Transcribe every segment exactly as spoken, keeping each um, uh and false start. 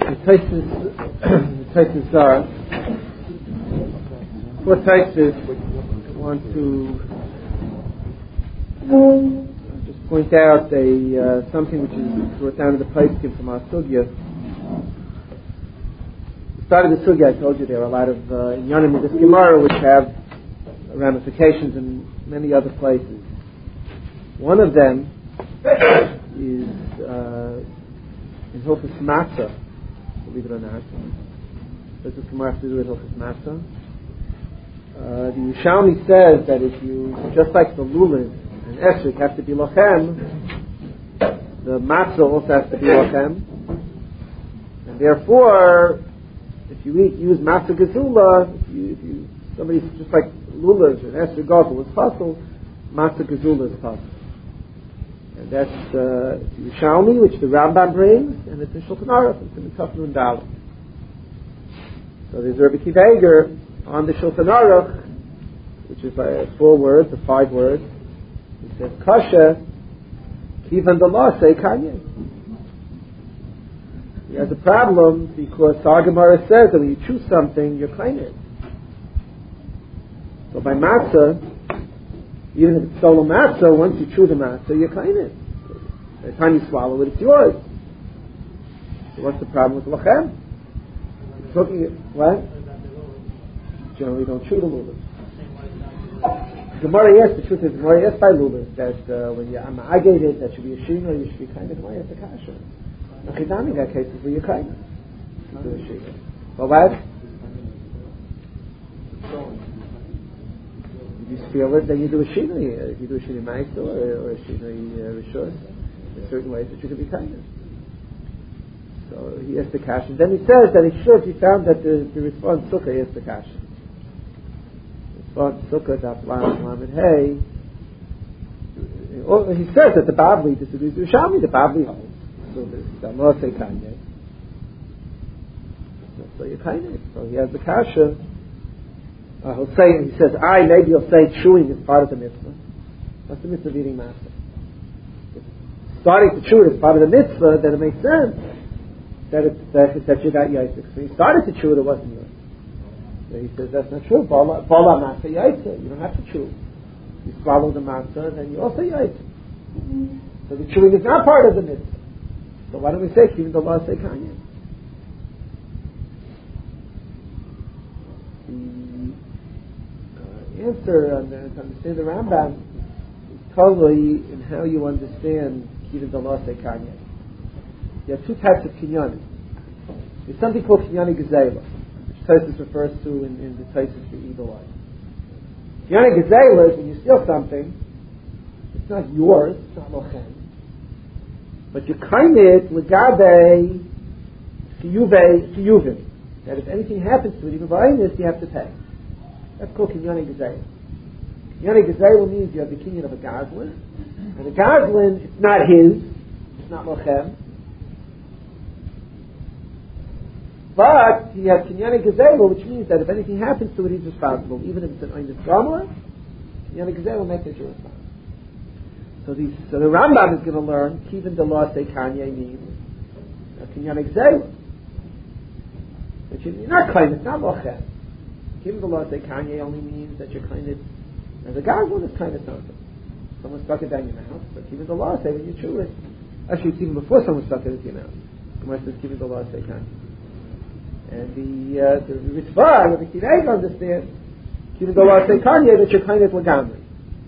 Taisus are for Taisus. I want to just point out a uh, something which is brought down to the Paiskim from our sugya. The start of the sugya, I told you there are a lot of uh, inyanim in this Gemara which have ramifications in many other places. One of them is uh, in Hilchos Matzah, believe it or not. Does this Gemara have to do with Hilchos Matzah? Uh, the Yerushalmi says that if you, just like the lulav and esrog have to be lochem, the matzah also has to be lochem, and therefore, if you eat, use matzah gezula, if you, if you somebody just like lulav and esrog also was possible, matzah gezula is possible. And that's uh, Yerushalmi, which the Rambam brings, and it's in Shulchan Aruch, it's in the Tafnu and Dalet. So there's Rabbi Akiva Eiger on the Shulchan Aruch, which is uh, four words, or five words. He says, Kasha, Kivan Dala say Kanye. He has a problem because our Gemara says that when you choose something, you're claiming it. So by matzah, even if it's stolen matzah, once you chew the matzah, you claim it. By the time you swallow it, it's yours. So what's the problem with lachem? It's looking at what? Generally, don't chew the lulav. Gemara, yes, the truth is, Gemara, yes, by lulav, that uh, when you're amagated, that should be a shino, you should be kind of Gemara, it's a kasha. Nachidami, in that case, is where you're kind of. Do a shino. Well, what? If you feel it, then you do a shinoi. If you do a shinoi ma'aser or, or a shinoi uh, rishus, in certain ways that you can be kind of. So he asked the kasha. Then he says that he should. He found that the, the response sukkah is the kasha. Response sukkah daf lam lamed hey. He says that the Bavli disagrees with Yerushalmi. The Bavli holds. So the Allah say kanye. So you kind of. So he has the kasha. Uh, he'll say, he says, I, maybe he'll say chewing is part of the mitzvah. What's the mitzvah of eating matzah? Starting to chew it is part of the mitzvah, then it makes sense that it's, that, that you got yaitzik. So he started to chew it, it wasn't yours. So he says, that's not true. Bala matzah yaitzik. You don't have to chew. You swallow the matzah, then you also yaitzik. So the chewing is not part of the mitzvah. So why don't we say, even the law say kanye? Answer on the, to understand the Rambam is totally in how you understand Kivan Dala Se Kanye. There are two types of kinyanim. There's something called kinyani gezela, which Tosfos refers to in, in the Tosfos for Eagle Eye. Kinyani gezela is when you steal something, it's not yours, it's not lochem, but you claim it legabe siyuve siyuvim. That if anything happens to it, even by this, you have to pay. That's called Kinyani Gezela. Kinyani Gezela means you have the kinyan of a gazlan. And the gazlan, it's not his. It's not lochem. But you have Kinyani Gezela, which means that if anything happens to it, he's responsible. Even if it's an Einis Gamor, Kinyani Gezela makes it your responsibility. So, these, so the Rambam is going to learn, Kivan Dala Se Kanye means Kinyani Gezela. Which you're not claiming, it's not lochem. Kivan Dala Se Kanye only means that you're kind of, as a gazlan is kind of something. Someone stuck it down your mouth, but Kivan Dala Se, when you chew it, actually it's even before someone stuck it into your mouth. Gemara says Kivan Dala Se Kanye. And the uh, the Ritva, what the Kiva understands, Kivan Dala Se Kanye, that you're kind of legamri.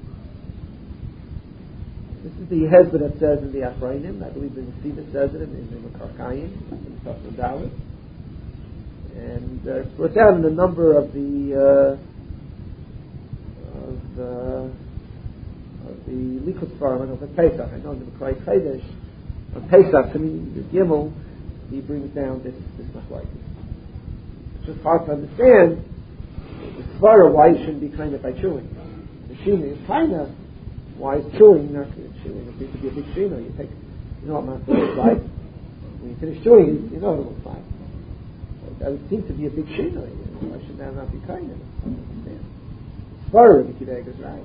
This is the hezbollah that says in the Achrayim. I believe the Nesiva says it in the Makarkayim, in the Tafnu Dalet. And uh, it's brought down in a number of the uh, of, uh, of the Likud Farm of the Pesach. I know in the Makai Chodesh on Pesach, I mean the Gimel, he brings down this this machlokes. It's just hard to understand the svara why you shouldn't be kind of by chewing. The shina is kind of why is chewing not chewing? It seems to be a big shina. You take, you know what matzah looks like. When you finish chewing, you know what it looks like. That would seem to be a big shino. Why should that not be kind of it? Svara, the Akiva Eiger is right.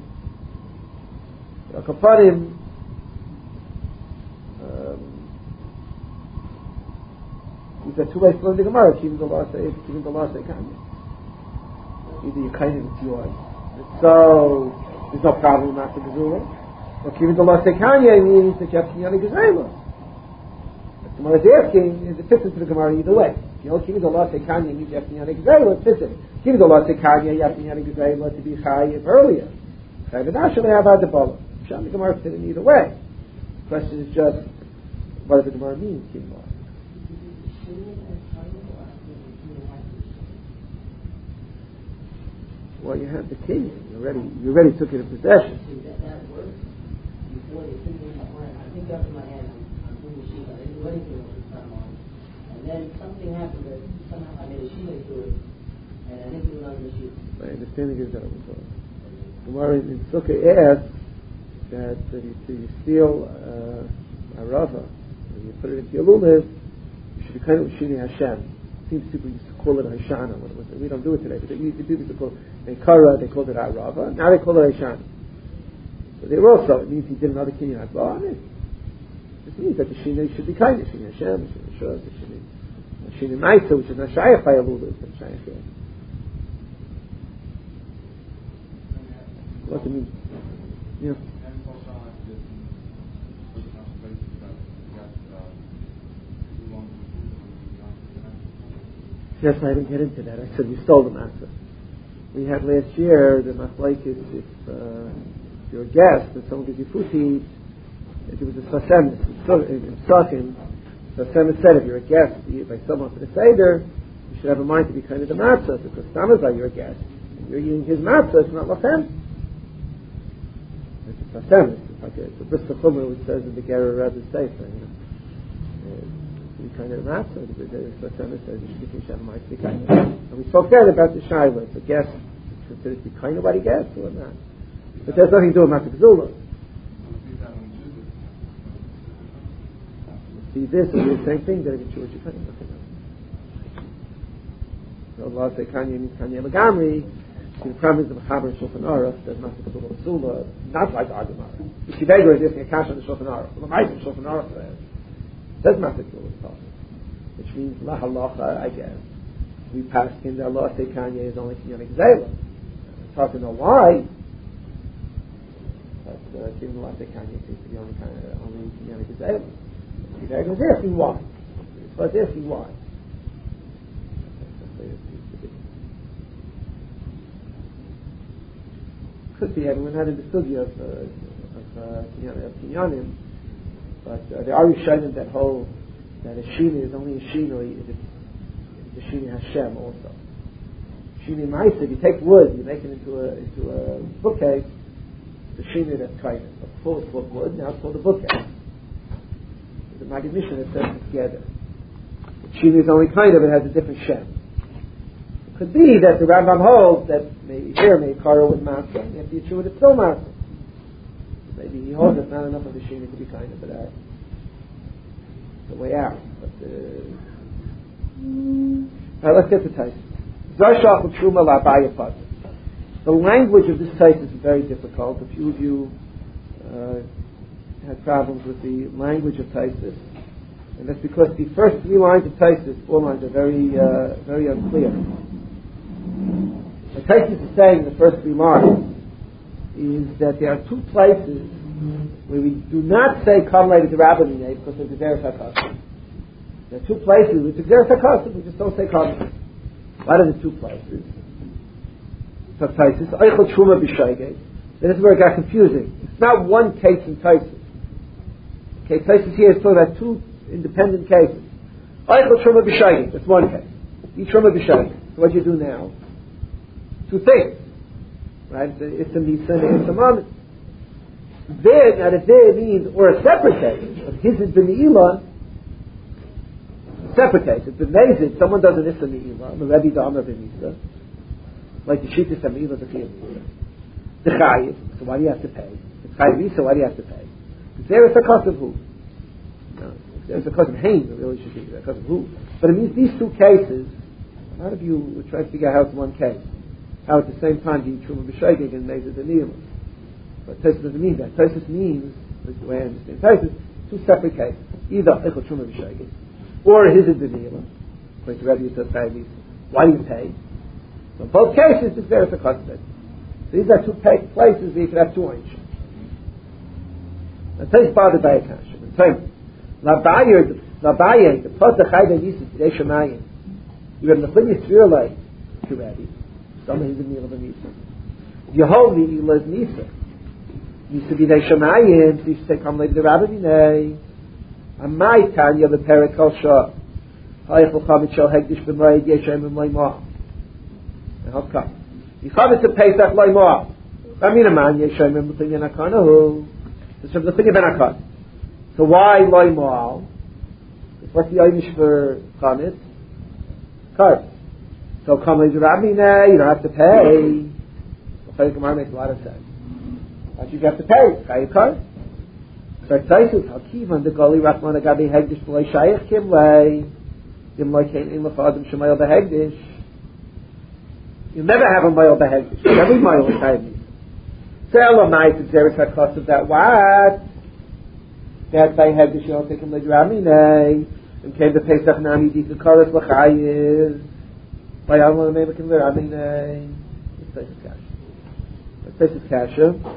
Akaparim, um, You've got two ways to learn the Gemara. Keeping the law say, keeping the law say, Kanye. Either you kind of it's yours. So there's no problem with Matzah Gezula. Or keeping the law say, Kanye means that you have Kinyani Gezela. The Gemara is asking, is it fits into the Gemara either way? You know, keeping the law say, Kanye means you have Kinyani Gezela. It fits in. Keeping the law say, Kanye, you have Kinyani Gezela to be Chayiv earlier. Chayiv Adashah, how about the Bola? Sham the Gemara fit in either way. The question is just, what does the Gemara mean, keeping the law? Well, you have the key. You already, you already took it in possession. That, that works before they put it in my hand. I think up in my hand, I'm doing the sheet. I didn't do anything with this time on. And then something happened that somehow I made a sheet into it, and I didn't do it on the sheet. My understanding is that it was all. Gemara in Sukkah asks that uh, you, you steal uh, a rava, and you put it into your lulav, you should be kind of Shini Hashem. Seems people used to call it Hashana. We don't do it today, but they used to people used to call it Nekara, they called it Arava. Now they call it Hashana. So they were also, it means he did another Kinyan Hakba on it. This means that the Shina should be kind of Shina Hashem, Shina Shur, the Shina Shina Maisa, which is not Shayach by Alulu, it's not Shayach here. What does it mean? Yeah. Yes, I didn't get into that. I said we stole the matzah. We had last year the machlokes if uh, you're a guest and someone gives you food to eat, if it was a sasem in Sakim, sasem said if you're a guest you eat by someone for the seder, you should have a mind to be kind of the matzah because Samazah you're a guest and you're eating his matzah. It's not lachem. It's a sasem. It's like a, it's a bris chumrah which says in the Gerer Rebbe's Sefer. You know. Kind of matzah, the Sasema says you should be Shem might be kind of. And we spoke then about the Shaila. It's a guess, considered to be kind of what he gets or not. But there's nothing to do with Matzah Gezula. See this, and the same thing, that it's Jewish kind of nothing else. So Allah say Kanye means Kanye Magamri. The premise of Chaber and Shulchan Aruch says Matzah Gezula Sula, not like our Gemara. If you beg her, it's asking a kash on the Shulchan Aruch. Well, the Ma'aseh Shulchan Aruch says. That's Matzah Gezula, which means La Halacha, I guess. We passed in the Allah say Kanye is only Kinyan Gezela. It's hard to know why, but uh, given Allah say Kanye seems to be only kind of only Kinyan Gezela. He was asking why. He was asking why. Could be everyone had in the study of of Kinyanim. But uh, there are Rishonim that hold that a Shina is only a Shina if it's a Shina Hashem also. Shina Maisa, if you take wood, you make it into a into a bookcase, the Shina that's kind of before it's called wood, now it's called a bookcase. There's a Maggid Mishnah that says it together. The Shina is only kind of, it has a different Shem. It could be that the Rambam holds that maybe here may Karo with Matzah, and if you chew it, it's still Matzah. Maybe he holds it's not enough of the Shina to be kind of for that. It's the way out. But, uh... Alright, let's get to Taisus. The language of this Taisus is very difficult. A few of you uh, had problems with the language of Taisus. And that's because the first three lines of Taisus, four lines, are very, uh, very unclear. What Taisus is saying in the first three lines is that there are two places where we do not say come later to Rabbi Minay because of the Gezeres HaKasav. There are two places with the Gezeres HaKasav, we just don't say come. What are the two places? So Taisus, Eichel Truma B'Shaygei. This is where it got confusing. It's not one case in Taisus. Okay, Taisus here is talking about two independent cases. Eichel Truma B'Shaygei, that's one case. Each Truma B'Shaygei. So what do you do now? Two things. Right? It's a mitzvah and it's a moment. There, now that there means, or a separate case, if his has been Me'ilah, separate case. It's been Mezid, someone does an Issa Me'ilah, the Rebbe Dama B'Misa, like the Shittis HaMe'ilah, the Chiyah Me'ilah. The Chayiv, so why do you have to pay? The Chayiv Misa, why do you have to pay? Because there is a cost of who? No, there's a cost of Hain, it really should be a cost of who. But it means these two cases, a lot of you would try to figure out how it's one case. How at the same time you Truma B'Shaygei and Mezid and Ne'ilah. But Taisus doesn't mean that. Taisus means, this is the way I understand Taisus, two separate cases. Either Eichel Truma B'Shaygei, or his is the Ne'ilah. According to Rebbe, you said pay Misa. Why do you pay? So in both cases, it's there to custody. So these are two pay- places where you could have two oinshim. And things bothered by a kasha. And so, Labayer, Labayer, the plus the Chayda Yisuf, Yidei Shemayim. You have Nechlim Yitzvirlei to Rebbe. Someone who's in the middle of a Misa. Yehovah Ilah is Misa. Misa Yidei Shemayim, so you should say, come later the Rabbi Minei. Amai Tanya, the Perikol Shah. Hayachal Chavit Shal Hegdish B'Moed Yeshem B'Moed Mo'ah. And how come? Yichavit to Pesach Loy Mo'ah. Ramin Aman Yeshem B'Moed Akanahu. It's from the thing of Benakat. So why Loy Mo'ah? What's the Einish for Chametz? Card. So come later Rabbi Minei, you don't have to pay. The Gemara makes a lot of sense. Why should you have to pay? Chayi card. So Taisus Hakivan the Goli Rachman Agabi Hegdish B'Loi Shayach Kimlei Kimlei Kein In Lechadim Shemayel Behegdish. You never have a Mayel Behegdish. Every Mayel is Chayiv. So Elamai to Zeres HaKos of that what? That by Hegdish you don't take him like Raminei and came to Pesach Nami Dika Koros L'Chayiv by Allah Meimakim L'Raminei. Let's take his cash. Let's take his cash.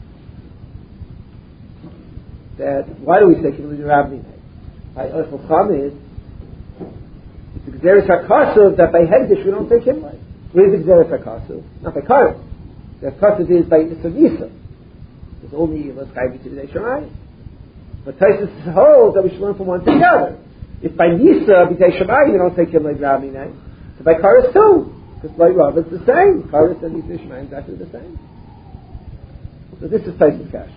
That why do we say Kimli Rabbi? By Oichel Chamid, it's the Gzeres HaKasav that by Hegdish we don't say Kimli. Where is the Gzeres HaKasav? Not by Karim. The Kasav is by Nisa Nisa. It's only let's guide you to the Shammai. But Taisus holds that we should learn from one to the other. If by Nisa b'Tei Shammai you don't say Kimli Rabbi, so by Karis too, because by Rav it's the same. Karis and Nisa Shammai exactly the same. So this is Taisus Kash.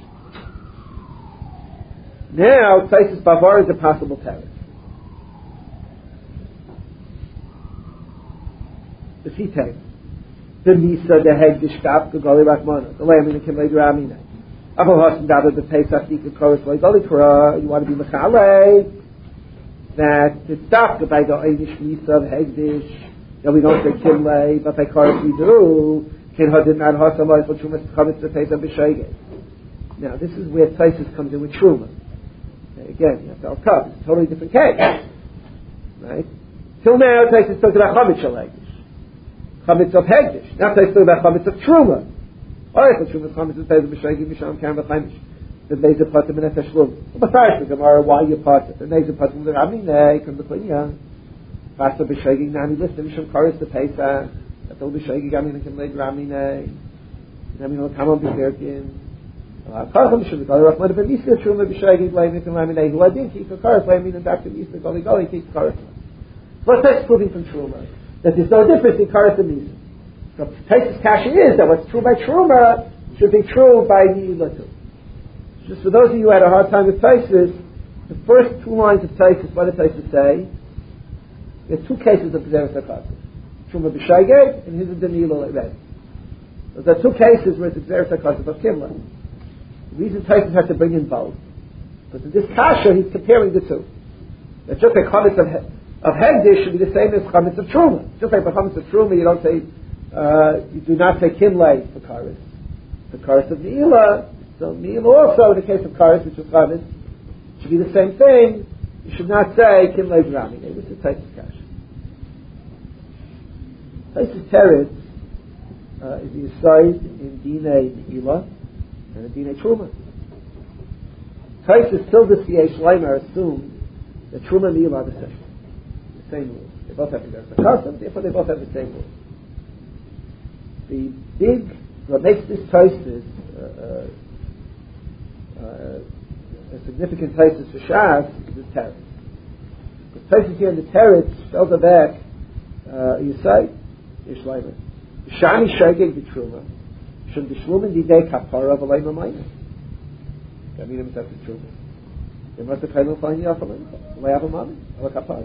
Now, Taisus Bavar is a possible teretz. The Sitay. The Nisa, the Hegdish, Gap, the Goli Rachmana, the Lamb, and the Kimlei Duramine. Aval Hasim Dada, the Pesach, Dika, Koros, Loi, Goli Kura, you want to be Mechalei, that it's stopped by the Einish Nisa of Hegdish, that we don't say Kimlei, but by Koros we do, Ken Hadid, Nad Hasam, Loi, for Trumas, Chametz, the Pesach, B'Sheged. Now, this is where Taisus comes in with Truma. Again, you have to al cup. It's a totally different case, right? Till now, Taisus talks about chametz shel hegdish, chametz of hegdish. Now Taisus talks about chametz of truma. All right, the truma chametz is bezer b'shegid misham karam b'chaimish. The bezer patim and nefesh lum. But first, the Gemara, why you patim? The bezer patim the raminei from the klinya. Basa b'shegid nani listem misham karis the pesach. Atul b'shegid gamin and kimleid raminei. Gamin will come on b'zerkin. Karcham should be called Rachman ben Misa Truma b'Shagid Leimit and Laminei who I did keep a Karas Leimin and Doctor Misa Goli Goli keeps Karas. What's that proving from Truma? That there's no difference in Karas and Misa. So Taisus Kasha is that what's true by Truma should be true by Yila too. Just for those of you who had a hard time with Taisus, the first two lines of Taisus, what did Taisus say? There are two cases of Gzeres HaKasav. Truma b'Shagid and his is the Yila read. Those are two cases where it's Gzeres HaKasav of Kimla. The reason Taisus has to bring in both, but in this kasha he's comparing the two. That just like chametz of, of hegdish should be the same as chametz of truma. Just like for chametz of truma, you don't say, uh, you do not say kimlei for karis. The karis of neila, so neila also in the case of karis, which is chametz, should be the same thing. You should not say kimlei drami. This is Taisus kasha. Taisus teretz uh, is the aside in dinei neila. And a Dinei Truma. Taisus still the C H Leimer assumed that Truma and Neil are the same. The same rule. They both have to go to the custom, therefore they both have the same rule. The big, what makes this Taisus uh, uh, uh, a significant Taisus for Shas is the Teretz. The Taisus here in the Teretz spells it back, uh, you say, Yesh Leimer. Shani Shagig the Truma. Should be shlumin didei kapara of a leimer minor. I mean, it's after truma. They must have kind of find you off a leimer. Lay have a mommy, or a kapara.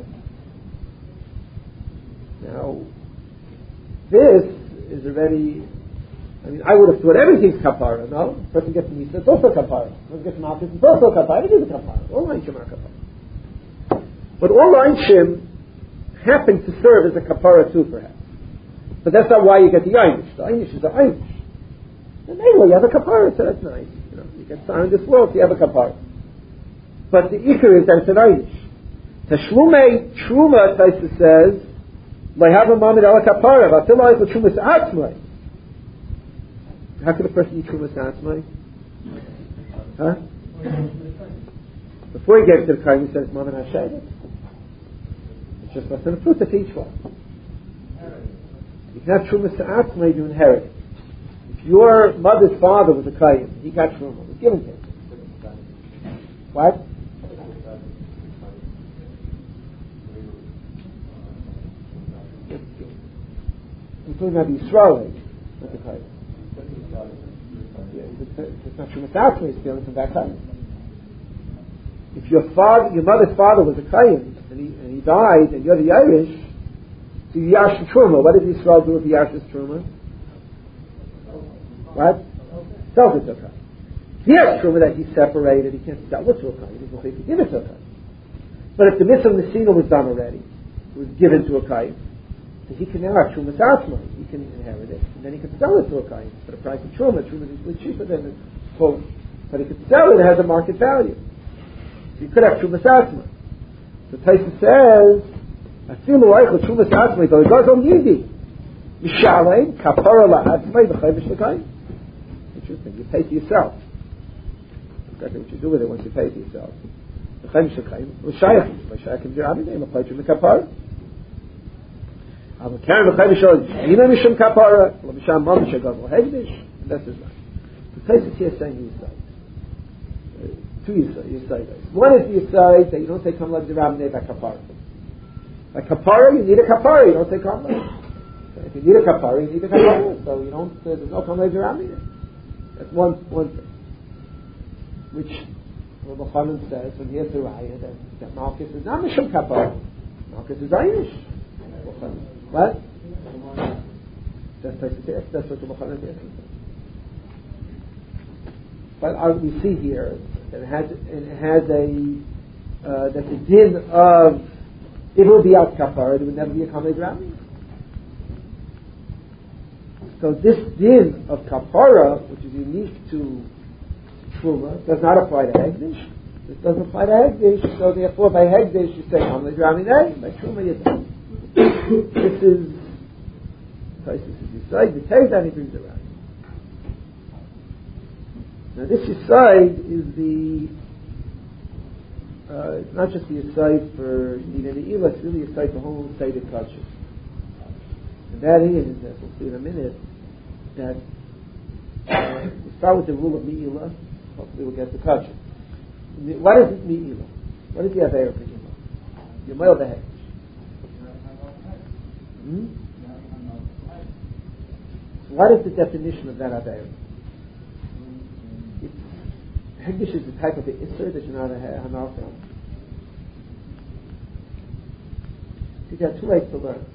Now, this is already. I mean, I would have thought everything's kapara. No, a person gets misa, it's also kapara. A person gets malchus, it's also kapara. It is a kapara. All einshim are kapara. But all einshim happen to serve as a kapara too, perhaps. But that's not why you get the einish. The einish is the einish. And anyway, you have a kapara, so that's nice. You know, you get signed in this world, so you have a kapara. But the ikar is that it's an einish. Tashlume Truma, Taisa says, Lahava Mamid Ala Kapara, Vatila Eichel Trumas Atzmai. How could a person eat Trumas Atzmai? Huh? Before he gave it to the Kain, he said, Mamid Hashem. It's just less than a fruit to each one. You can have Trumas Atzmai, you inherit it. If your mother's father was a Kain, he got Truma, it was given to him. What? Including Rabbi Yisrael, not the Kain. It's not Trumas Atzmai, it's stealing from that Kain. If your father, your mother's father was a Kain, and he, and he died, and you're the Irish, so you Yarsh Truma. What did Yisrael do with the Yarsh Truma? What? Sells it to a Kain. He has Truma that he separated, he can't sell it to a Kain, he can give it to a Kain. But if the Mitzvah Nesina was done already, it was given to a Kain, so he can now have Trumas Atzmai, he can inherit it, and then he can sell it to a Kain for the price of Truma. Truma is usually cheaper than the full, but he could sell it, it has a market value. So you could have Trumas Atzmai. So Taisa says, Afilu Eichel Trumas Atzmai, though it goes on Yidi. Mishalei, Kapara La'atzmai, V'chayvish L'kayim. Interesting, you pay to yourself. Exactly what you do with it once you pay to yourself. V'chayvish L'kayim, L'shayachim, L'shayachim Zirami, Ne'im L'chayim L'kayim Kapara. Al Karen L'chayvish L'kayim, Yina Misham Kapara, L'misham Mamish Agav L'hegdish, and that's his life. The Taisa here is saying Yisai. Two Yisai. One is the Yisai that you don't say Kamla Zirami by Kapara. By Kapara, you need a Kapara, you don't say Kamla. If you need a kapara, you need a kapara. So you don't. Uh, there's no kamei around it. That's one one thing. Which Rabbi Chanan says when he has the raya that, that Malchus is not mishum kapara. Malchus is Irish. What? That's that's that's what Rabbi Chanan is. But uh, we see here that it has it has a uh, that the din of it will be out kapara. There would never be a kamei around it. So this din of kapara, which is unique to Truma, does not apply to Hegdish. This doesn't apply to Hegdish, so therefore by Hegdish you say, Hamle Draminei, by Truma you don't. This is, this is Yisai, the Teidan he brings around. Now this Yisai is the, uh, it's not just the Yisai for Nina Ne'ilah, it's really Yisai for whole Seder culture. And that is, as we'll see in a minute, that uh, we start with the rule of Me'ilah. Hopefully we'll get the culture. What is it Me'ilah? What is the Aveira for Me'ilah? Your male behavior. Hmm? So what is the definition of that Aveira? Hegdish is the type of the Isser that you're not a Hanar from. So you have two ways to learn.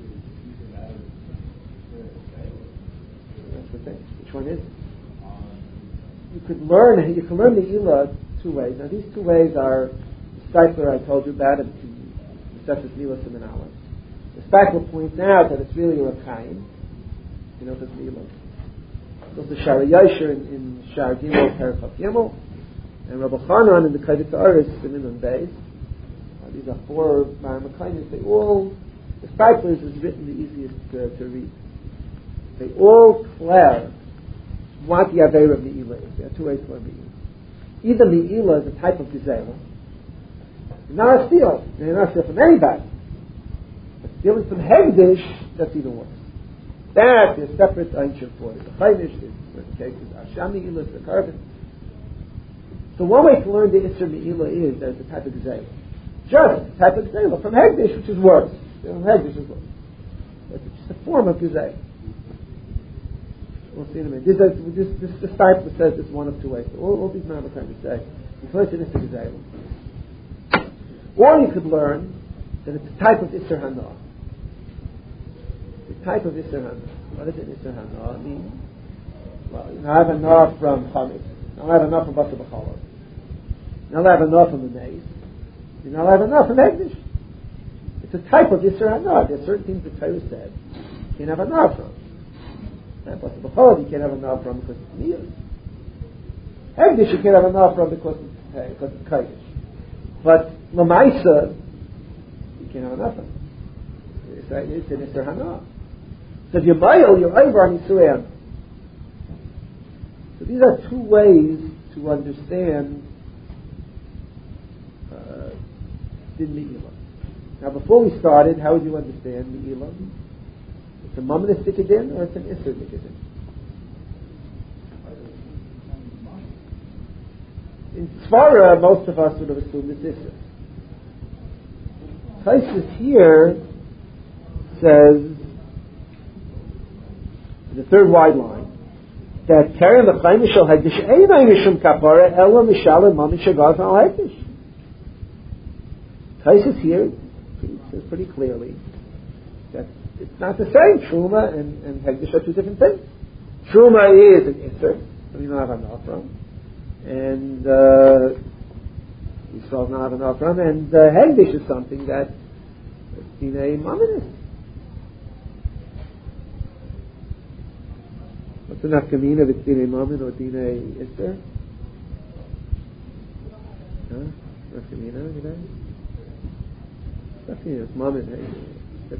Which one is it? You could learn, you can learn the Ilah two ways. Now these two ways are the Steipler I told you about, and the Sefes Milah Siman Aleph. The Steipler points out that it's really a Rakayim. You know, it's Milah. There's the Shara Yosher in, in Shar Gimel, Perifat Gimel, and Rabbi Chanan in the Kodex Aris, Siman Beis. Uh, these are four Maramakayims. They all, the Steiplers is written the easiest uh, to read. They all declare what the Aveira of Me'ilah is. There are two ways to learn Me'ilah. Either Me'ilah is a type of Gezerah. It's not a steal. It's not a steal from anybody. But stealing from Hegdish, that's even worse. That is separate ancient for it. The Chaynish is, in certain cases, Asham Me'ilah is the carbon. So one way to learn the Isser Me'ilah is that it's a type of Gezerah. Just a type of Gezerah from Hegdish, which is worse. From Hegdish is worse. But it's just a form of Gezerah. We'll see in a minute. This, this, this, this type says this one of two ways. All, all these men are trying to say. The first is Isser Or you could learn that it's a type of Isser Hana. The type of Isser Hana. What is it, Isser Hana? I mean, well, you know, I have a Nar from Chametz. Now I have a Nar from Basar B'Chalor. Now I have a Nar from the Maze. Now I have a Nar from Hegdish. It's a type of Isser Hana. There are certain things the Torah said you can have a Nar from. And Basar B'Chalor you can't have a Nar from because it's Meal. Hegdish you can't have a Nar from because it's, because it's Kodesh. But Lamaisa, can't have enough of it. It's right, it's an Isser Hana. So if you're Mayil, you're over on Yisrei Hana. So these are two ways to understand uh, Din Me'ilah. Now before we started, how would you understand Me'ilah? It's a Mamonistic Din or it's an Isser Din? In Svara, most of us would have assumed it's Isser. Taisus here says, the third wide line, that Karen the Chaimish shall Hegdish Einay Mishum Kapara Ella Mishal Mami Shagaz Al Hegdish. Taisus here says pretty clearly that it's not the same. Truma and, and Hegdish are two different things. Truma is an Isser, so you don't have enough from, and uh, Yisrael does not have enough from, and uh, Hegdish is something that Dinei Mamonis. What's the nafkamina of it's Dinei Mammon or Dinei Isser? Huh? Nafkamina, you know? Nafkamina, it's Mammon, hey?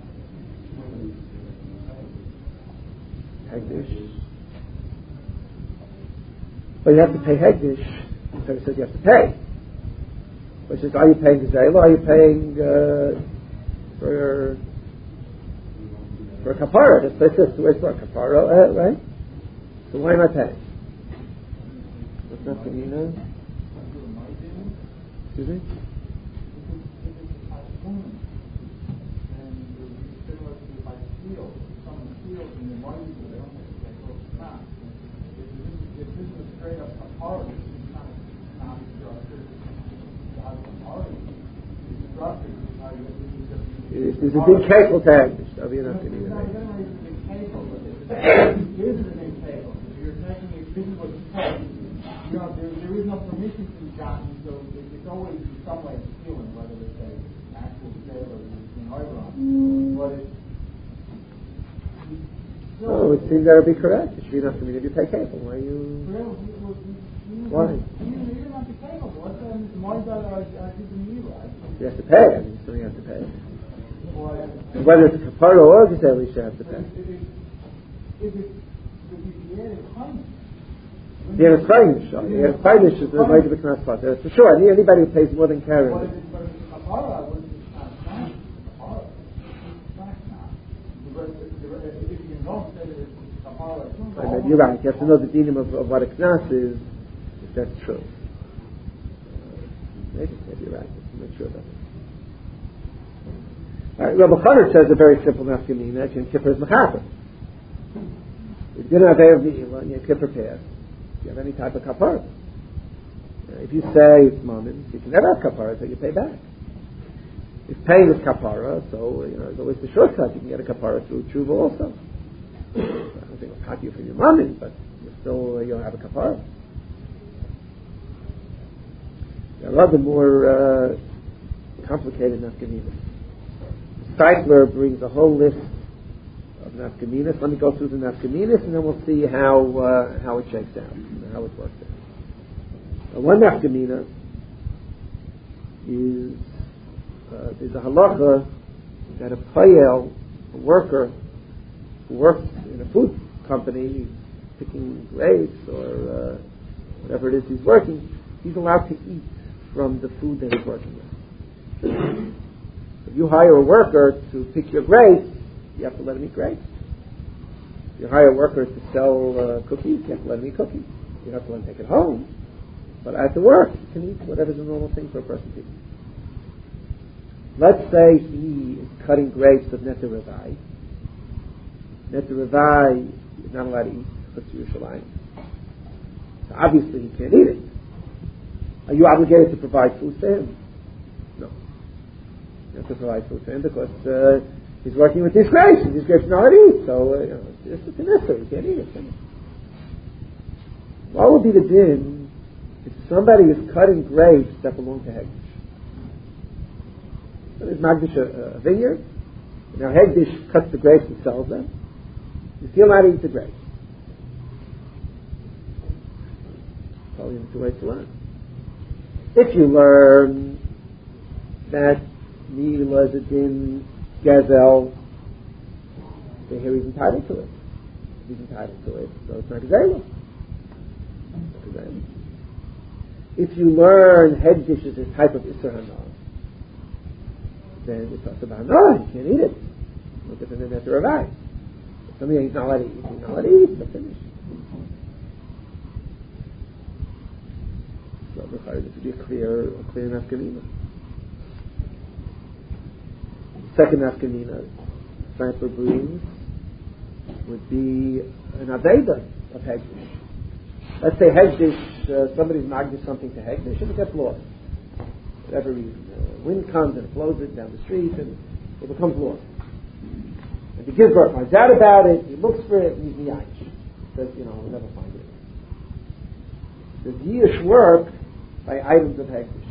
Hegdish. But you have to pay Hegdish. So he says you have to pay. Which is, are you paying Zayla? Are you paying uh, for for a kapara? That's like this. Where's for a kapara, uh, right? So why am I paying? What's not for me now? Excuse me? There's a big cable tag. So you're not going to even You know, there, there is no permission to be gotten, so it's always in some way stealing, whether it's an actual sale or it's an Oberon. But it's oh, it seems that would be correct. It should be enough for me to pay cable. Why are you? Why? You don't have to pay cable. What's that? My God, I did the new. You have to pay. I mean, something you have to pay. And whether it's a kapara or a gazelle, you should have to pay. If it's the added kindness. The added kindness, the added kindness is the way to become a spot. For sure, anybody who pays more than Karen. But if it's a kapara, it's not a kapara. If you can know that it's a kapara, you're right. You have to know the dinim of, of what a knas is, if that's true. Uh, maybe, maybe you're right. I'm not sure about that. All right, Rabbi Chaner says a very simple nafkamina. Yom Kippur is mechaper. If you didn't have Erev Ne'ilah and Yom Kippur passed, you have any type of kapara. Uh, if you say it's mammon, you can never have kapara, so you pay back. If paying is kapara, so you know, there's always the shortcut. You can get a kapara through tshuva also. I don't think it'll cut you from your mammon, but you still uh, you don't have a kapara. There are other more uh, complicated nafkaminas. Steitler brings a whole list of nafkaminas. Let me go through the nafkaminas, and then we'll see how uh, how it shakes out, how it works out. Now, one nafkamina is uh, there's a halacha that a payel, a worker who works in a food company, picking grapes or uh, whatever it is he's working, he's allowed to eat from the food that he's working with. If you hire a worker to pick your grapes, you have to let him eat grapes. If you hire a worker to sell uh, cookies, you have to let him eat cookies. You have to let him take it home. But at the work, he can eat whatever's a normal thing for a person to eat. Let's say he is cutting grapes of Neter Ravai. Neter Ravai is not allowed to eat Chutz Yerushalayim. So obviously he can't eat it. Are you obligated to provide food for him? No. You have to provide food for him because uh, he's working with these grapes, and these grapes are not allowed to eat. So, uh, you know, it's just a Nesser. You can't eat it. What would be the din if somebody is cutting grapes that belong to Hegdish? So there's Magdish a, a vineyard. Now Hegdish cuts the grapes and sells them. You still not eat the grapes. Probably two ways to learn. If you learn that Mila Zadin Gazel, so here he's entitled to it. He's entitled to it, so it's not Gazela. If you learn Hegdish is a type of Isser Hana, then it's also about no, you can't eat it. No different than Eter Ravai. Something he's not allowed to eat, he's not allowed to eat, it's finished. So this would be a clear, a clear nafkamina. Second nafkamina, Sampler brings, would be an Aveda of Hegdish. Let's say Hegdish, uh, somebody's magdish something to Hegdish and it gets lost. For whatever reason. Uh, wind comes and it blows it down the street and it becomes lost. And the Gizbar finds out about it, he looks for it, and he's Miyayish. Says, you know, we'll never find it. Does Yish work by items of Hegdish?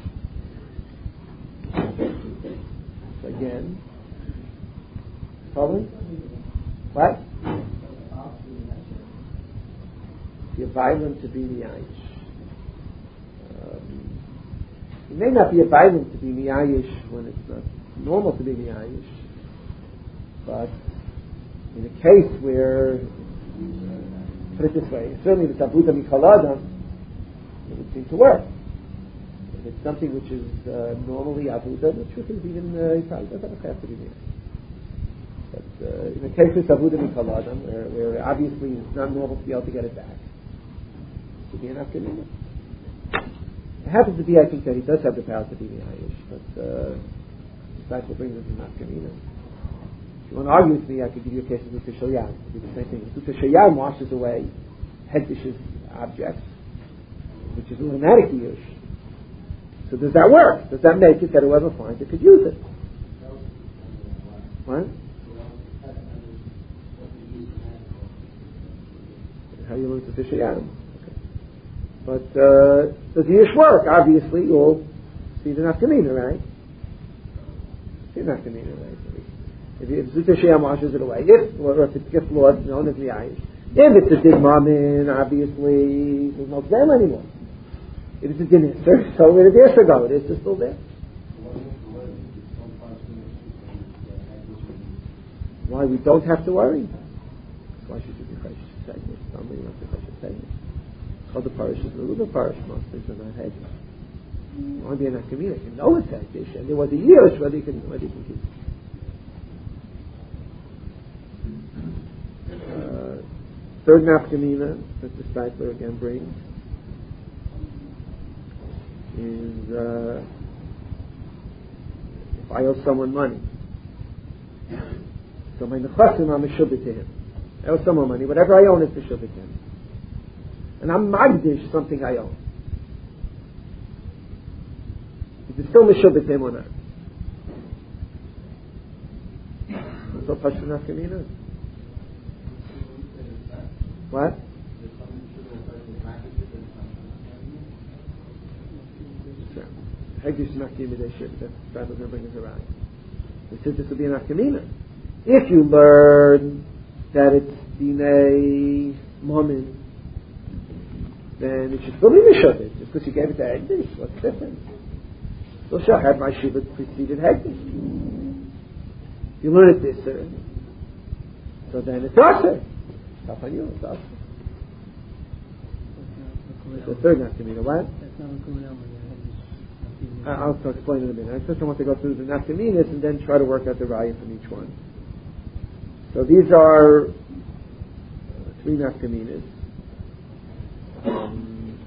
So again, following? What? You're violent to be Miyayish. Um, you may not be a violent to be Miyayish when it's not normal to be Miyayish, but in a case where, uh, put it this way, certainly the Tabuta Mikol Adam, it would seem to work. If it's something which is uh, normally Abuda, the truth is even, uh, he probably doesn't have to be Miyayish. But uh, in a case with Tabuta Mikol Adam, where, where obviously it's not normal to be able to get it back, to be an Afkamina. It happens to be, I think, that he does have the power to be Miyayish, but uh, that's what brings us an Afkamina. If you want to argue with me, I could give you a case of Zuta Shayam. It would be the same thing. Zuta Shayam washes away Hegdish's objects, which is an automatic use. So does that work? Does that make it that whoever finds it could use it? What? How you learn Zuta Shayam? But uh, does the ish work? Obviously, you'll see the nafkamina, right? See the nafkamina, right? If, if Zuta Shayam washes it away, if or if it gets lost, known as the Miyayish. If it's a din mamin, obviously there's no exam anymore. If it's a din ister, so where did the ister go? It is still there. Why we don't have to worry? Why should you be fresh? Somebody must be fresh. All the parishes, the little parish monsters are not hedges. You want to be in that community, you know it's hedgish, and there was a year whether you can whether you can keep it. Uh, third nafkamina that the Steipler again brings is uh, if I owe someone money, so my nechasim I'm meshubit to him. I owe someone money, whatever I own is meshubit to him. And I'm magdish something I own. Is it still meshubit him or not? So pashto nafkamina. What? Hegdish nafkamina they should. That's Bible going to bring us around. They said this will be an nafkamina. If you learn that it's dinei momin, then it should still be meshubit, just because you gave it to Hegdish. What's the difference? So shall have my shiva preceded Hegdish. If you learn it this, uh, so then it's also. It's up on you, it's also. It's the third nafkamina. What? I'll explain in a minute. I first I want to go through the nafkaminas and then try to work out the raya from each one. So these are uh, three nafkaminas. Um,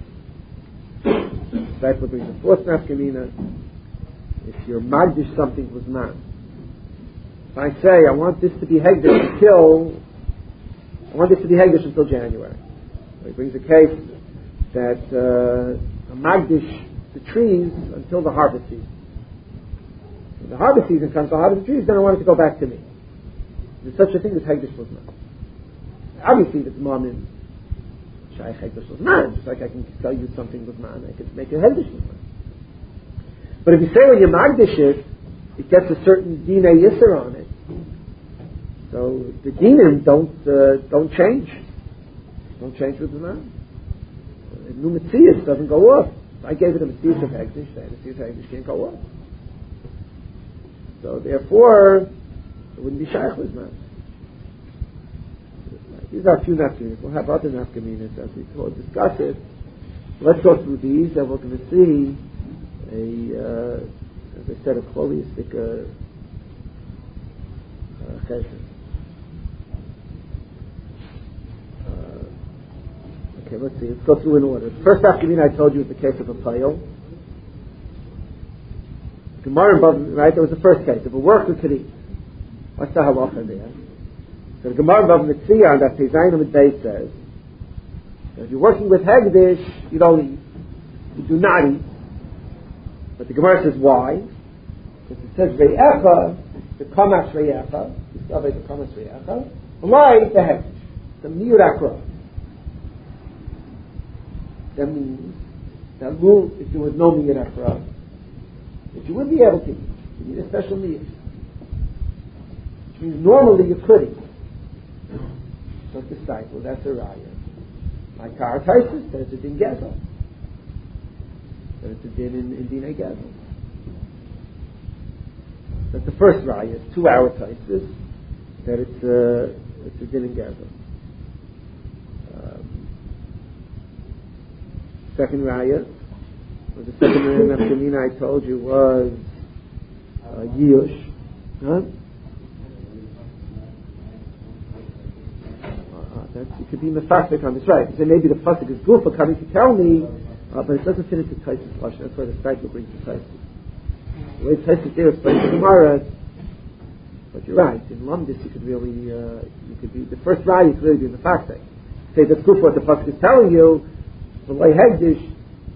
that would be the fourth nafkamina. If you're magdish something was man. If I say I want this to be hegdish until I want this to be hegdish until January. So he brings a case that uh, a magdish the trees until the harvest season. When the harvest season comes, the harvest of the trees, then I want it to go back to me. There's such a thing as hegdish was man. Obviously, if it's mamin. Shaykh Hegdish was man, just like I can tell you something was man, I could make a Hegdish was man. But if you say when you Magdish it, it gets a certain Dina Yisr on it. So the Dinim don't uh, don't change. Don't change with the man. Uh, Numitzias doesn't go off. If I gave it a Metzias of Hegdish, then Metzias of Hegdish can't go off. So therefore, it wouldn't be shaykh l'zman. These are a few nafkaminas. We'll have other nafkaminas as we will discuss it. Let's go through these, and we're going to see a, uh, as I said, a holistic uh, uh, chesed. Uh, okay, let's see. Let's go through in order. The first nafkamina I told you was the case of a payil. Gemara above, right? That was the first case. If a worker could eat, what's the halacha there? So the Gemara above Mitzvah on that Tezayin with Beis says, if you're working with Hegdish, you don't eat. You do not eat. But the Gemara says why? Because it says Re'echa, the Kamash Re'echa, the Savay the Kamash Re'echa, why the Hegdish? The Mirakra. That means that rule, if there was no Mirakra, that you would be able to eat. You need a special meal. Which means normally you could eat. So it's a cycle, that's a raya. Like Kar Taisus, that it's a din gezel. That it's a din in, in din gezel. That's the first raya, it's two hour Taisus, that it's a, it's a din in gezel. Um, second raya, or the second raya I told you was uh, Yush. Huh? That you could be mefasik on this, right? So maybe the pasuk is gufa coming to tell me, uh, but it doesn't fit into Taisus Lashon. That's why the cycle brings the Taisus. The way Taisus there explains the Gemara, but you're right. In Lumdis, you could really, uh, you could be the first raya could really be mefasik. Say that's gufa what the pasuk is telling you. The way Hegdish.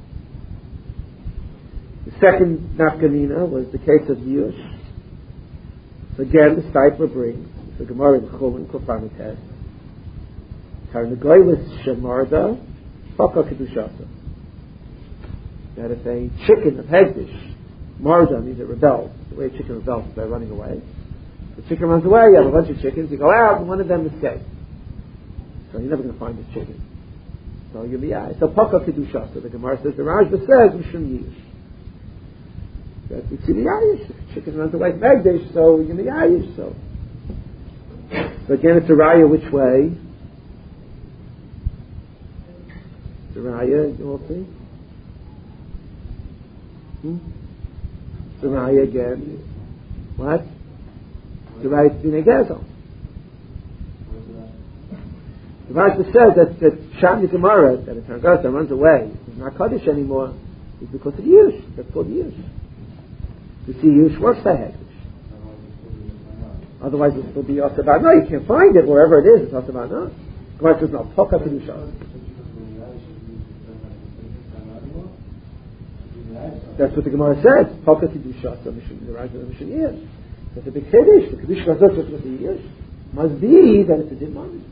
The second nafkamina was the case of Yush. So again, the Sefer brings the Gemara in Chulin Kufan test. Karnagoylis Shemarda, Faka Kedushasa. That if a chicken of Hegdish, Marda means it rebels. The way a chicken rebels is by running away. The chicken runs away, you have a bunch of chickens, you go out, and one of them escapes. So you're never going to find this chicken. So you'll be out. So Faka Kedushasa, the Gemara says, the Rajba says, Mishum Yish. That we see the Ayish. The chicken runs away from Hegdish, so you're the Ayish. So. so again, it's a raya which way? The raya, you all see? Hmm? The raya again. What? The raya is Dinei Gezel. The Rashba says that that Shani Gemara, that a Targasa runs away, is not Kaddish anymore, is because of Yush. That's called Yush. You see, Yush works by Hegdish. Otherwise, it will be Yosef. No, you can't find it wherever it is. It's Yosef. No. Gemara says no. Poka Kedusha. That's what the Gemara says. Poka Kedusha. So Mishnah, the Rajah of the Mishnah is. That's a big Kiddush. The Kedusha Gazot is what the Yush must be that it's a Dimon.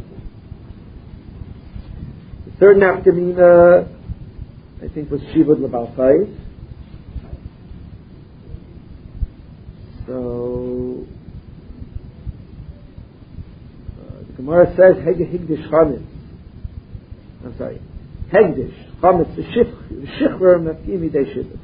The third nafkamina, I think, was Shibud Labal Chayis. So uh, the Gemara says Heg Hegdish Chametz. I'm sorry, Hegdish Chametz the Shichver Mafkim Midei Shibud.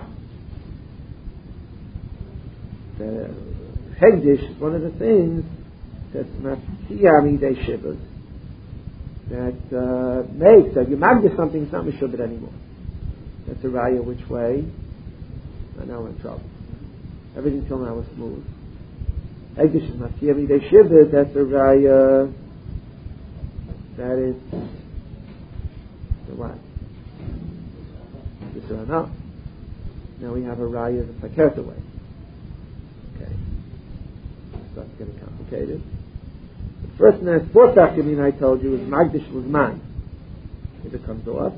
The Hegdish is one of the things that's Mafkim Midei Shibud that uh, makes that you magna something, it's not Mishubed anymore. That's a raya which way? I know we're in trouble. Everything till now was smooth. Hegdish is Mafkim Midei Shibud, that's a raya that is the what? This or not. Now we have a raya the Fakert way. Okay. Starts getting complicated. The first and fourth document I told you is Magdish Luzman. If it comes off.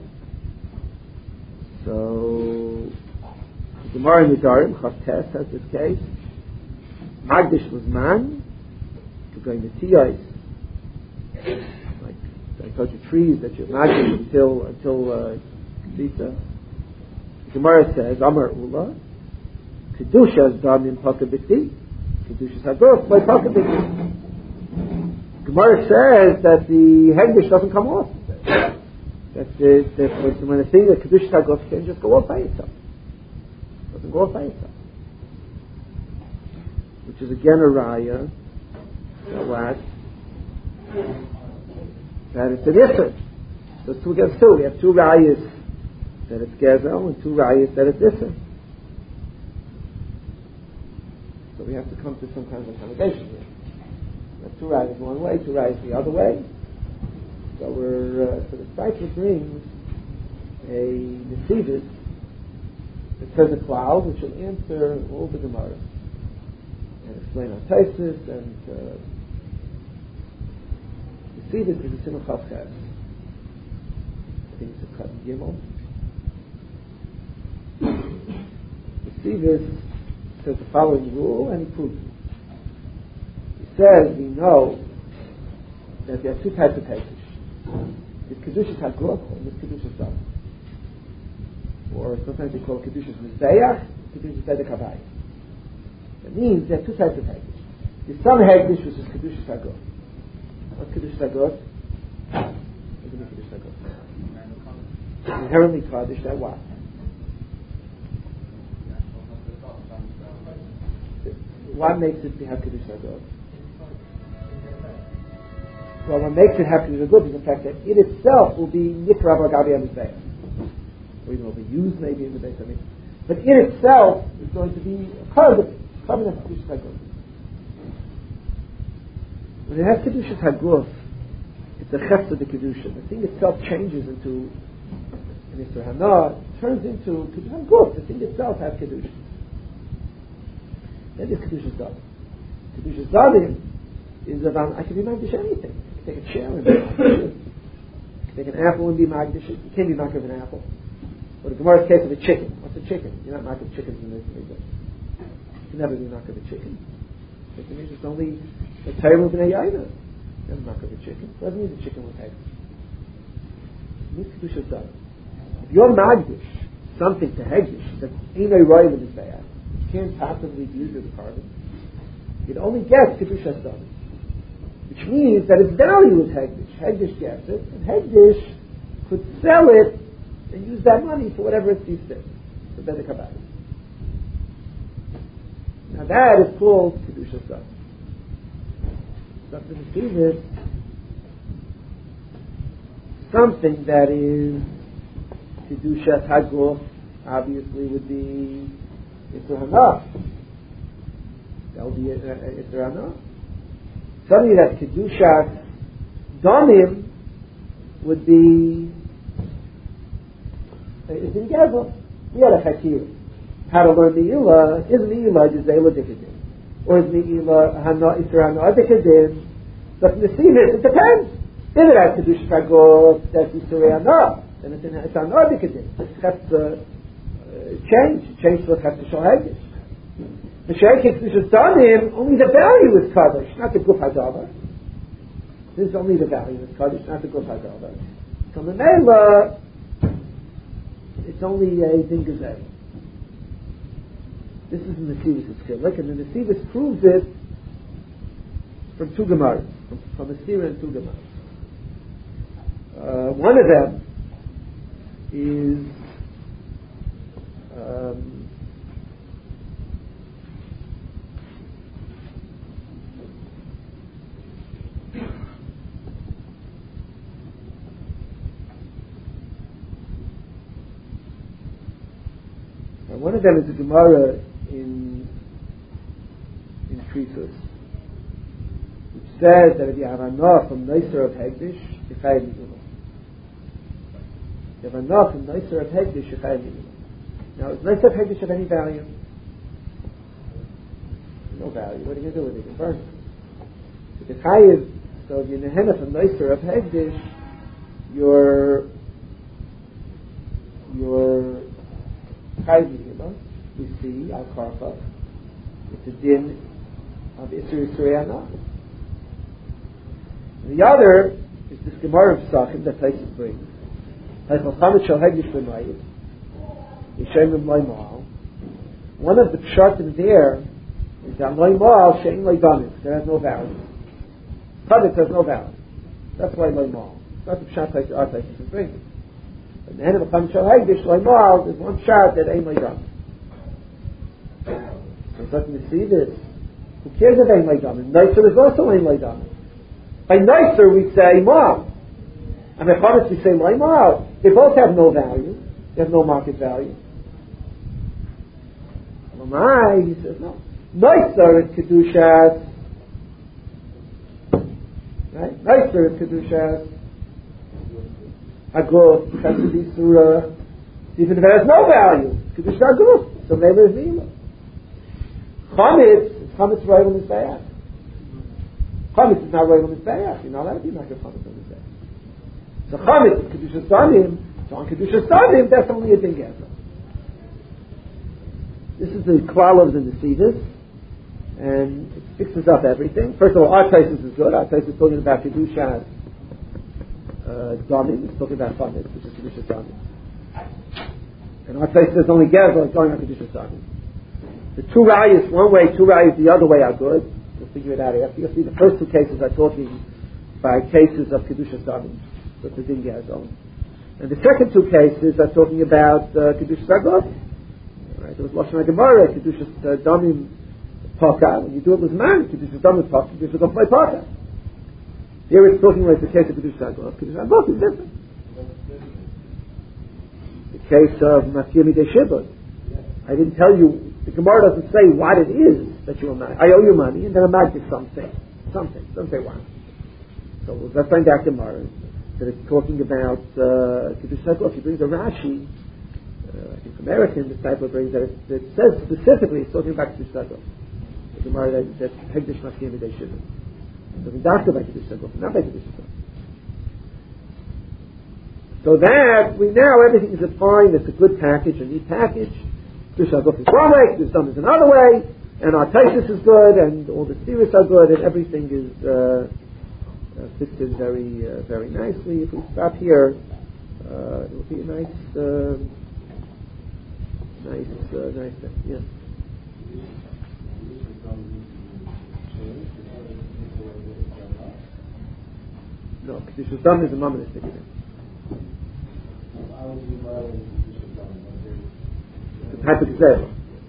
So the Gemara in Nidarim, Chavtes has this case. Magdish Luzman, you're going to Tiyais. Like I told you, trees that you're Magdish until until uh, Sita. The Gemara says, Amar Ula, Kedusha is done in Pakabiti. Kedusha is Hagor by Pakabiti. Gemara says that the Hegdish doesn't come off. That, the, that when a thing that Kedusha Hagor can just go off by itself. It doesn't go off by itself. which is again a raya, that what? That it's an Isser. So two against two. We have two rayas that it's Gezel and two rayas that it's Isser. So we have to come to some kind of accommodation here. We have two rayas one way, two rayas the other way. So we're, uh, so the Tzaitzis brings a Nesivis that says a cloud which will answer all the Gemara and explain our Taisis and uh, Nesivis is a Simon Chavchat. I think it's a cut in Gimel. Nesivis says the following rule and he proves it. He says we know that there are two types of Taisis. It's Kedushas HaGuf and it's Kedushas Zav. Or sometimes they call it Kedushas Mizbeach, Kedushas Tzedek Havai. That means there are two types of Hegdish. There's some Hegdish which is Kedushas HaGuf. What's Kedushas HaGuf? What do you mean Kedushas HaGuf? Inherently Kaddish, that what? What makes it to have Kedushas HaGuf? Well, what makes it have to be good is the fact that it itself will be Nikra Bagabi HaMizbeach. Or even will be used maybe in the Beis Hamikdash. But it itself is going to be a carbon, carbon of Kedushas HaGuf. When it has Kedushas HaGuf, it's a chesed of the Kedusha. The thing itself changes into an Isser Hana, turns into Kedushas HaGuf. The thing itself has Kedusha. That is Kedushas Zadim. Kedushas Zadim is about, I can be Magdish anything. I can take a chair and be Magdish. I can take an apple and be Magdish. You can't be Magdish of an apple. Or the Gemara's case of a chicken. What's a chicken? You're not Magdish chickens in this Midrash. You can never be Magdish of a chicken. Chicken is just only a table of an ayayna. Never Magdish of a chicken. It doesn't need a chicken with eggs. It needs Kedushas Zadim. If you're Magdish, something to Hegdish, that ain't a royal in this bayah, you can't possibly use it as carbon. It only gets Kedushas Zadim. Which means that its value is Hegdish. Hegdish gets it, and Hegdish could sell it and use that money for whatever it sees fit. For Tzedek Havai. Now that is called Kedushas Zadim. Something to see this. Something that is Kedushas HaGuf obviously would be Isser Hana. That would be Isser Hana. Something that Kedushas Damim would be is in Gezel. We had a Hakir. How to learn the Ilah, is the Ilah Jizela Dikadim? Or is the Ilah Hana Isra Hana Dikadim? But in the Sivit, it depends. If it has Kedushas HaGuf, that's Isra Hana, then it's Hana Dikadim. It's has to change. Change to have to show Hegdish. The Sheikh Kedushas Damim, only the value is Kaddish, not the Guf HaDavar. This is only the value is Kaddish, not the Guf HaDavar. So the Mela, it's only a Din Gezeh. This is in the Nesivis Tzchilik, and the Nesivis proves it from two Gemaras, from, from a Sira and two Gemaras. Uh, one of them is um, one of them is a Gemara in in Krisus, which says that if you have enough from Neisser of Hegdish, you chayav mizunah. If you have enough from Neisser of Hegdish, you chayav mizunah. Now, is Neisser of Hegdish of any value? No value. What are you going to do with it? You can burn it. So the chayav, so if you're nehena from Neisser of Hegdish, you're you're we see al karpa. It's a din of Isser Yisrei Hana. The other is this Gemara of Sachim that Taisus brings. One of the pshatim there is that loy mal shein loy damim. There has no value. Kaddish has no value. That's why loy mal. That's the pshat Taisus is bringing. And the end of a Cham Shal Hegdish, Loimal, there's one shot that ain't like that. So doesn't you see this? Who cares if Ein Leidamin? Nicer is also Ein Leidamin. By nicer we say Mal. And by Chametz we say Mal. They both have no value. They have no market value. Lamai, he says no. Nicer is Kedushas. Right? Nicer is Kedushas. Aguf, Chesed Surah. Even if it has no value, Kedushas Aguf. So maybe it's Nila. Chametz, Chametz right on his bayah. Chametz is not right on his bayah. You're not allowed to be like a Chametz on his bayah. So Chametz is Kedushas Danim. So on Kedushas Danim, that's only a Din Gezer. This is the Klalos and the Sivas, and it fixes up everything. First of all, our Taisus is good. Our Taisus is talking about Kedushas uh, Danim. It's talking about Chametz, which is Kedushas Danim. And our Taisus is only Gezer going on Kedushas Danim. The two rayas one way, two rayas the other way are good. We'll figure it out after. You'll see the first two cases are talking by cases of Kedushas Danim, so it's a Din Gezer. And the second two cases are talking about uh, Kedushas Aguf. Right? There was Lashon HaGemara, Kedushas uh, Damim Paka. When you do it with man, Kedushas Damim Paka, Kedushas Aguf by Paka. Here it's talking about the case of Kedushas Aguf. Kedushas Aguf is different. The case of Mafia Midei Shibud. I didn't tell you, the Gemara doesn't say what it is that you owe money. I owe you money, and then I'm not something. Something. Doesn't say what. So let's find out Gemara. That it's talking about Kedushas Aguf. He brings a Rashi. Uh, I think American disciple brings that it, it says specifically it's talking about Kedushas Aguf. The Gemara that, that Hegdish Mafia Midei Shibud. It's talking doctor by Kedushas Aguf, not by Kedushas Aguf. So that we now everything is fine. It's a good package, a neat package. Kedushas Aguf is one way, Kedushas Danim is another way, and our Taisus is good, and all the Sivas are good, and everything is uh, uh, fits in very, uh, very nicely. If we stop here, uh, it will be a nice, uh, nice, uh, nice thing. Yeah. No, Kedushas Danim is a monistic event. It's a type of Gzela.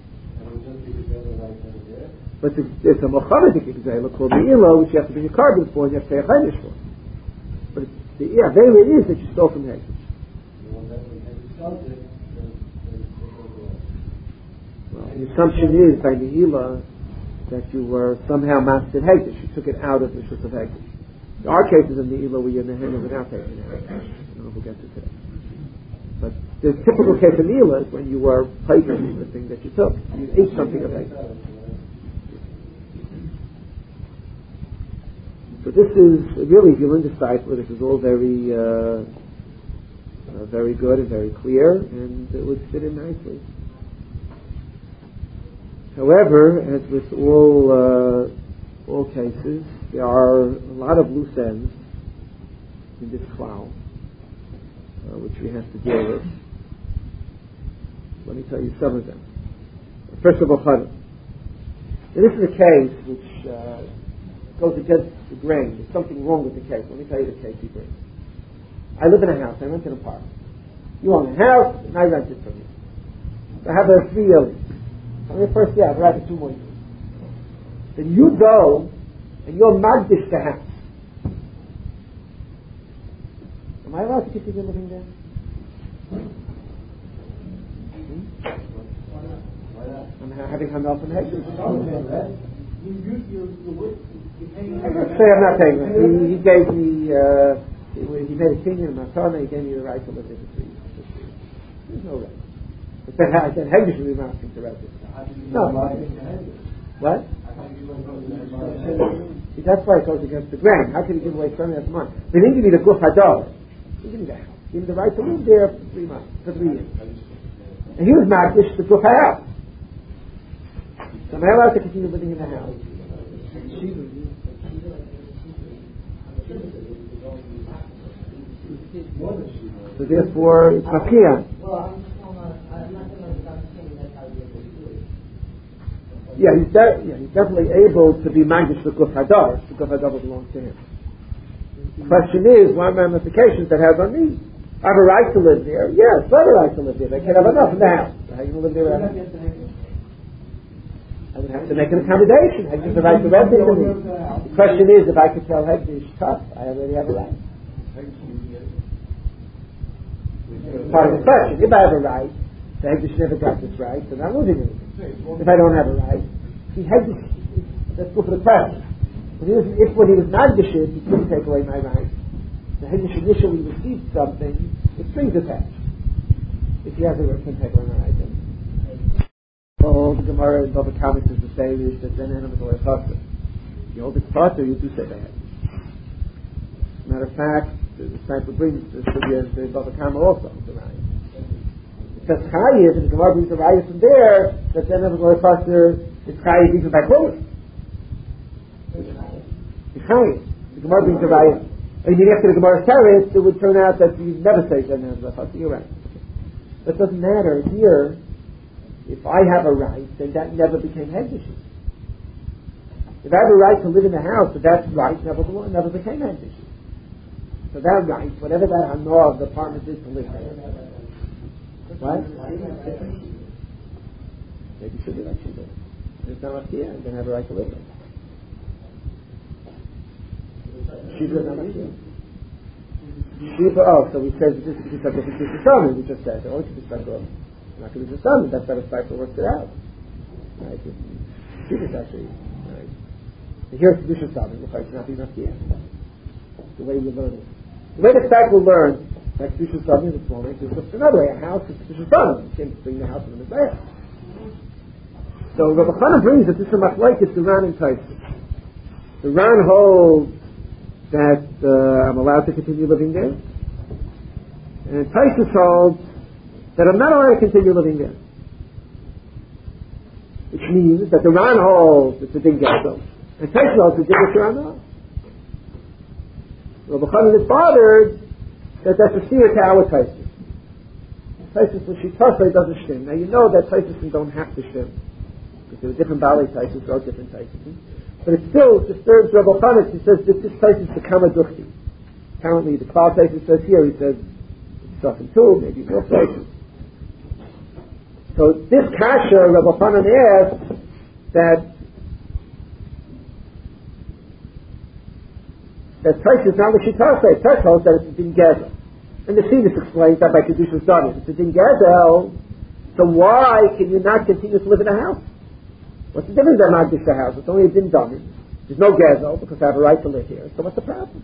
But it's, it's a Mochamedik Gzela called the Ilo, which you have to bring a carbon for and you have to pay a Chaimish for. But it's, the yeah, Avela is that you stole from Hegdish. Well, the assumption is by the Ilo that you were somehow mastered Hegdish. You took it out of the Rishus of Hegdish. There are cases in the Ilo where you're in the hand without taking it out. I don't know if we'll get to today. But the typical case of Nila is when you were plagiarizing the thing that you took. You ate something of it. So this is, really, if you learn the cipher, this is all very, uh, uh, very good and very clear, and it would fit in nicely. However, as with all, uh, all cases, there are a lot of loose ends in this cloud. Uh, which we have to deal with. Let me tell you some of them. First of all, Chana. This is a case which uh, goes against the grain. There's something wrong with the case. Let me tell you the case he brings. I live in a house. I rent an apartment. You own a house, and I rent it from you. So I have a three years. On the first year, I've rented two more years. Then you go, and you're magdish the house. Am I allowed to continue living there? Hmm? I'm having hung up on the head. Let's say I'm not paying rent. He, he gave me, uh, he, he made a kinyan in my son, and he gave me the right to live there for three years. There's no rent. But then, then Hegdish should be asking to rent it. No. What? See, that's why it goes against the grain. How can you give away something that's mine? They didn't give me the guf hadar. He didn't give me Give me the right to live there for three months, for three years. And he was magdish to guf house. So am I allowed to continue living in the house? So therefore, it's makia. Yeah, he's de- yeah, he's definitely able to be magdish for guf hadar. The guf hadar belongs to him. The question is, what ramifications that has on me? I have a right to live there. Yes, I have a right to live there. I can't have enough in the house. How are you going to live there? I would have to make an accommodation. Hegdish is the right to rent it to me. The question is, if I could tell Hegdish, tough, I already have a right. Part of the question. If I have a right, the Hegdish never got this right, then I'm losing anything. If I don't have a right, see, Hegdish, let's go for the question. When he was, if when he was not Geshid, he couldn't take away my right. The Hegdish initially received something with strings attached. If he has a right, he can take away my right. Then. Oh, the Gemara in Bava Kama is the same is that then animals are chassid. You hold it chassid, you do say that. As a matter of fact, the disciple brings the sugya in Bava Kama also, the right. It says Chayiv, and the Gemara brings the right from there, that then animals are chassid, it's Chayiv even by Chulin. It's Chayiv. The Gemara brings the right. I mean, after the Gemara Teretz, it would turn out that you never say that animals are chassid. You're right. But it doesn't matter. Here, if I have a right, then that never became Hegdish. If I have a right to live in the house, but that right never, never became Hegdish. So that right, whatever that hanor of the apartment is to live there. What? Maybe should be like she did. It's not up here, I'm going to have a right to live there. Shiva not here. Shiva, oh, so we said this is because of the Shishon, we just said, oh, it's just like a not going to be the that's how the cycle works it out. Right? It's actually, right? And here's the Kedusha Sabbath, it's not enough here. The way you learn it. The way the cycle learns, like Kedusha Sabbath this morning, is just another way. A house is Kedusha Sabbath. You can't bring the house in the Messiah. So Rabbi Chana brings that this is much like it's the Ran and Taisus. The Ran holds that uh, I'm allowed to continue living there. And Taisus holds that I'm not allowed to continue living there. Which means that the Ran holds it's a din gadol, and Taisus holds it's a din shirana. Rabbi Chana is bothered that that's a seer to our Taisus. Taisus when she Tasei doesn't shtim. Now you know that Taisus don't have to shtim because there are different Baalei Taisus or different Taisus. But it still disturbs Rabbi Chana. He says that this Taisus become a duchti. Apparently the Klal Taisus says here, he says it's often two, maybe more places. So this kasha, Rabbi Chanan asks that that Taisus is not what she tells us. Taisus holds that it's a din gezel, and the Siddur explains that by Kedusha's studies. It's a din gezel. So why can you not continue to live in a house? What's the difference? I'm not just a house. It's only a din domin. There's no gezel because I have a right to live here. So what's the problem?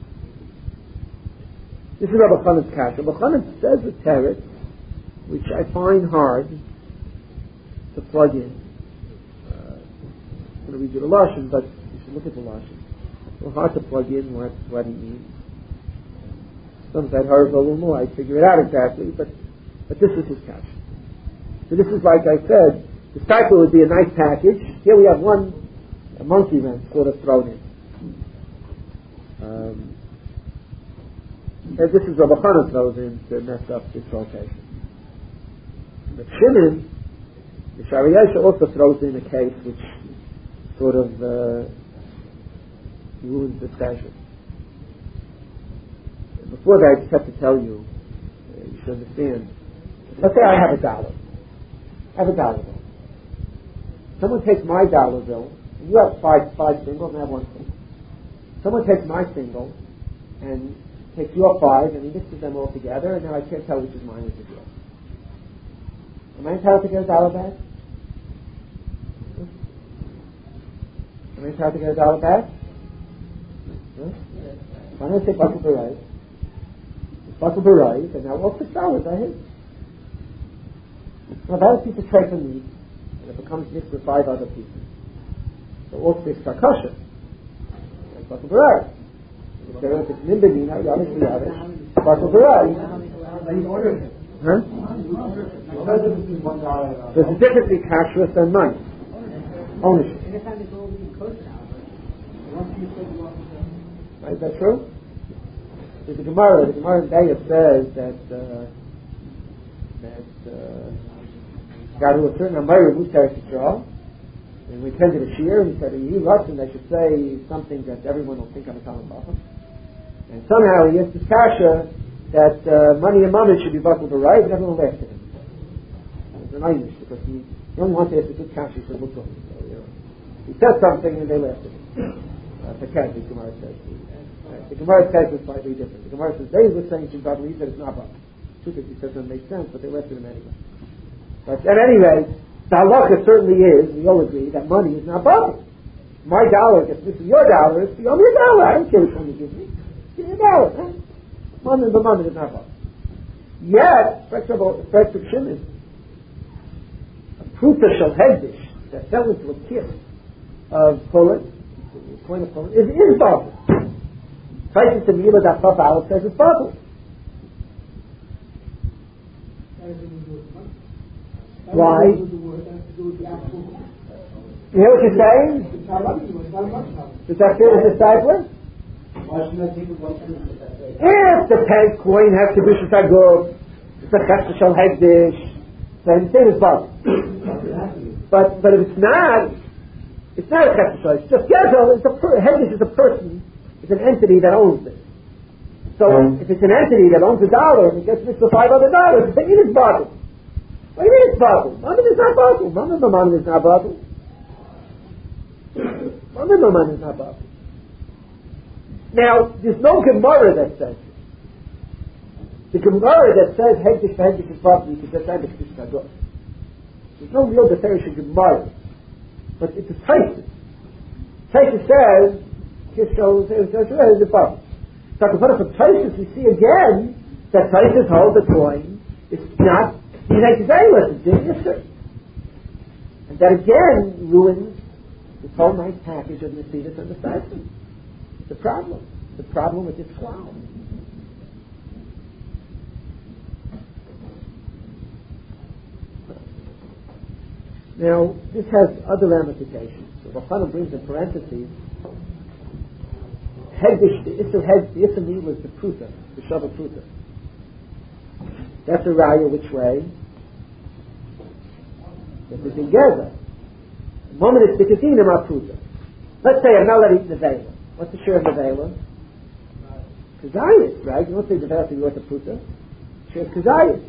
This is Rabbi Chanan's kasha. Rabbi Chanan says with Teretz, which I find hard to plug in. Uh, I'm going to read you the Lashon, but you should look at the Lashon. It's a little hard to plug in what, what he means. Sometimes I'd hurry a little more, I'd figure it out exactly, but, but this is his kasha. So this is, like I said, the cycle would be a nice package. Here we have one a monkey wrench sort of thrown in. Um, and this is Rabbi Chana throws in to mess up this rotation. But Shimon, the Shariah also throws in a case which sort of uh, ruins the discussion. Before that, I just have to tell you, uh, you should understand. Let's say I have a dollar. I have a dollar bill. Someone takes my dollar bill, and you have five five singles, and I have one single. Someone takes my single and takes your five, and he mixes them all together, and now I can't tell which is mine, which is yours. Am I entitled to get a dollar back? Am I entitled to get a dollar back? Huh? Why don't I say Bakel Barai? It's Bakel Barai, and now all six dollars are his. Now that is a piece of tray for me, and it becomes mixed with five other pieces. So all six are kosher. Like Bakel Barai. If there is a Nimbedina, Yamish Yavish, Bakel Barai. Huh? There's a difference between kashrus and money. Ownership. Right, is that true? There's a Gemara. The Gemara in Be'ez says that uh, that uh, God who was certain Amari moved to Yisrael, and we attended a shir, and he said, "You Russian, I should say something that everyone will think I'm a Talmud Chacham." And somehow he gets this kasha that uh, money and money should be buckled to right, and everyone laughed at him. It's an Irish because he He only wants to ask a good conscience of what's going on. So, you know, he said something and they laughed at him. Uh, the Kaz, the Gemara says. Right. The Gemara says it's slightly different. The Gemara says they were saying Shin Babel, he said it's not Babel. Two things he says doesn't make sense, but they laughed at him anyway. But at any rate, the halacha certainly is, we all agree, that money is not Babel. My dollar gets this is your dollar, it's you owe me a dollar. I don't care which one you give me. Give me a dollar. Huh? Money, the money is not Babel. Yet, respect of Shimon, a pruta shel hegdish that fell into a kit of pullet, a coin of pullet, is is Babel. Prices to Mila that Papa Aleph says it's Babel. Why? You hear what you're saying? Does that fit with the discipler? If the peg coin has Kedusha Tagub, it's a Chesed Shel Hegdish, then it is Babel. But but if it's not, it's not a Chesed Shel, it's just Gezel, it's a per, Hegdish is a person, it's an entity that owns it. So mm. if it's an entity that owns a dollar and it gets mixed with five other dollars, then it is Babel. What do you mean it's Babel? Mammon is not Babel. Mammon Mammon is not Babel. Mammon Mammon is not Babel. Now, there's no Gemara that says it. The Gemara that says Hegdish for Hegdish is Babel, you can just add the Kedusha Tagub. There's no real definition Gemara. But it's a Taisus. Taisus says, Kishko says, it's a Babel. So from Taisus we see again that Taisus holds the coin. It's not He's like Zayla, it's Din and that again ruins this whole nice package of Mercedes and the Sison. It's a problem. It's a problem with this cloud. Now, this has other ramifications. So Bachana brings in parentheses Hegdish, the Isser Hegdish, the Isser Mila is the Pruta, the Shabbat Pruta. That's a raya which way? That is in Geza. The moment it's Bikatina Mapruta. Let's say I'm not letting eat Nevela. What's the share of Nevela? Kazayas, right? You don't say Nevela to be worth a Pruta. Share of Kazayas.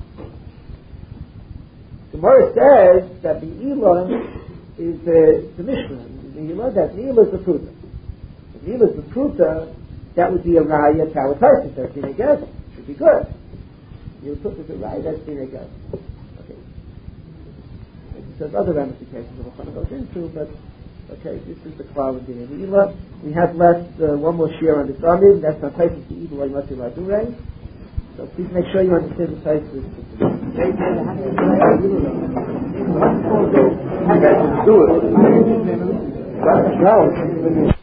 The Gemara says that the Ela is the, the Mishnah. The Ela, that the Ela is the Pruta. If the Ela is the Pruta, that would be a raya Tower Tyson, thirteen in Geza. Should be good. You put this right, that's the go. Okay. There's other ramifications that Bachana goes into, but okay, this is the Klal of Din Ela. We have left uh, one more share on this Amid. That's not places to eat like Mati Ladure. So please make sure you understand the places. Do it.